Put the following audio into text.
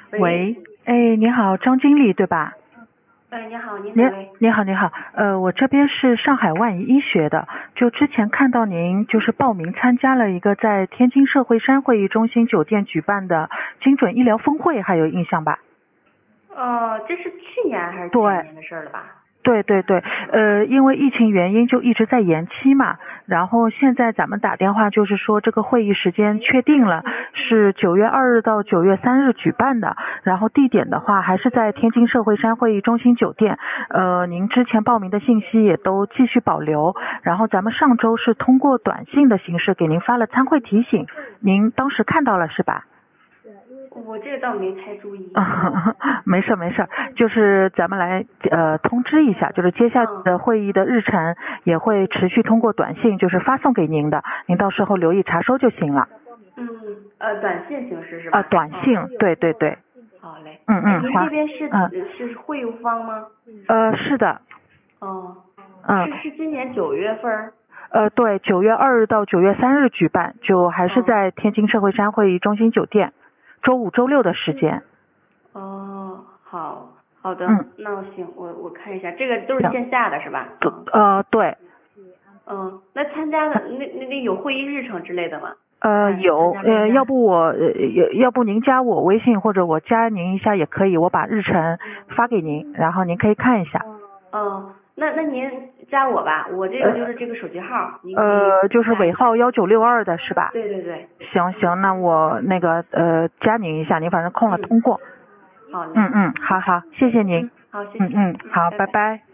喂，哎，你好，张经理对吧？ 你好，你你哪位？ 你好，你好，我这边是上海万怡医学的，就之前看到您就是报名参加了一个在天津社会山会议中心酒店举办的精准医疗峰会，还有印象吧？ 这是去年还是对， 前年的事了吧？ 对对对，因为疫情原因就一直在延期嘛，然后现在咱们打电话就是说这个会议时间确定了，是9月2日到9月3日举办的，然后地点的话还是在天津社会山会议中心酒店，您之前报名的信息也都继续保留，然后咱们上周是通过短信的形式给您发了参会提醒，您当时看到了是吧？ 我这个倒没太注意。 没事没事，就是咱们来通知一下，就是接下来的会议的日程也会持续通过短信就是发送给您的，您到时候留意查收就行了。 短信形式是吧？ 短信，对对对。 好嘞。您好。 这边是会务方吗？ 是的。 是今年9月份？ 对，9月2日到9月3日举办，就还是在天津社会山会议中心酒店，周5、周6的时间。 好的。那行，我看一下，这个都是线下的是吧？ 对。 那参加的那有会议日程之类的吗？ 有，要不您加我微信或者我加您一下也可以，我把日程发给您，然后您可以看一下。 那您加我吧，我这个就是这个手机号。 就是尾号1962的是吧？ 对对对。 行，那我那个加您一下，您反正空了通过。 好嘞。 好，谢谢您。 好，谢谢。 好，拜拜。